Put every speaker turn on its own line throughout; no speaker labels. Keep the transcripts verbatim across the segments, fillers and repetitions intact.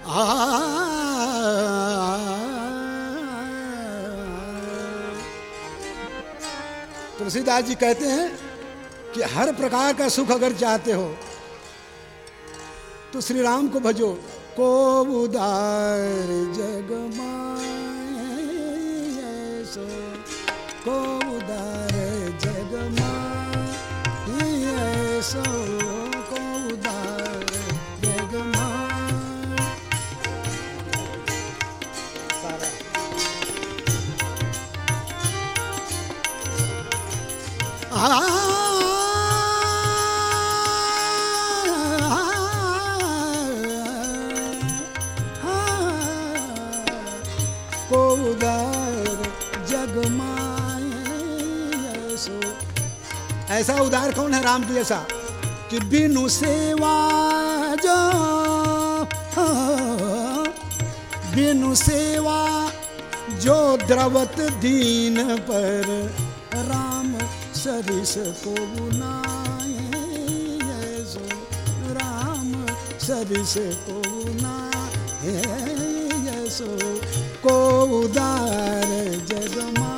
तुलसीदास जी कहते हैं कि हर प्रकार का सुख अगर चाहते हो तो श्री राम को भजो। को उदार जग माए सो, को उदार जग माए सो, को उदार जग माए। आ ऐसा उदार कौन है राम के जैसा कि बिनु सेवा जो, बिनु सेवा जो द्रवत दीन पर, राम सरिस को बुनाए सो, राम सरिस को बुनाए सो, को उदार जग माए।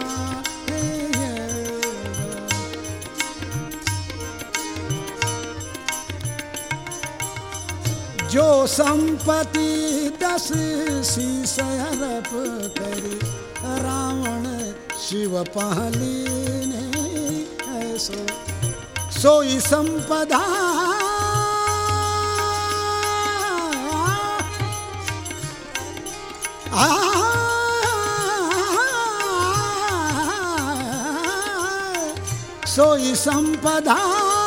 जो संपत्ति दस शीस अर्प करे, रावण शिव पहलीने ऐसो, सोई संपदा आ सोई संपदा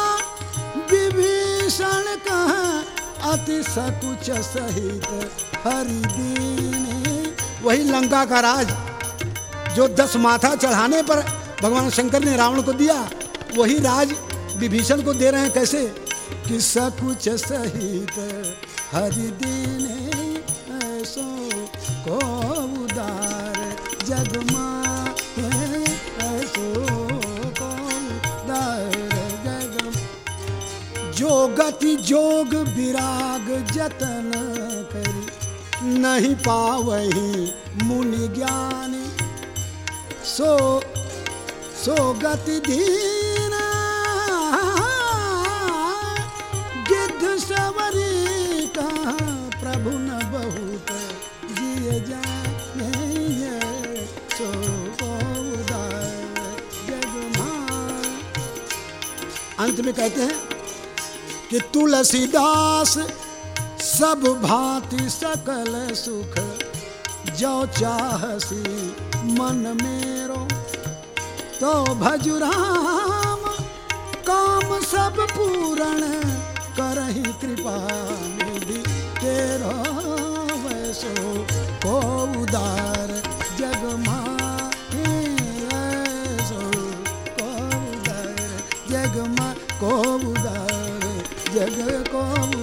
विभीषण कह अति सकुच सहित हरि दीने। वही लंका का राज जो दस माथा चढ़ाने पर भगवान शंकर ने रावण को दिया, वही राज विभीषण को दे रहे हैं। कैसे कि सकुच सहित हरि दीने ऐसो, को उदार जग माए ऐसो, को उदार जग माए। जो गति जोग विराग जतन करी, नहीं पावही मुनि ज्ञानी, सो सो गति दीना गिद्ध सवरी का, प्रभु न बहुत जिय जाने सो, को उदार जग माए। अंत में कहते हैं कि तुलसीदास सब भांति सकल सुख, जो चाहसी मन मेरो, तो भजु राम काम सब पूरण, करहि कृपा निधि तेरो वैसो, को उदार जग माए ऐसो, को उदार जग माए, को उदार जग को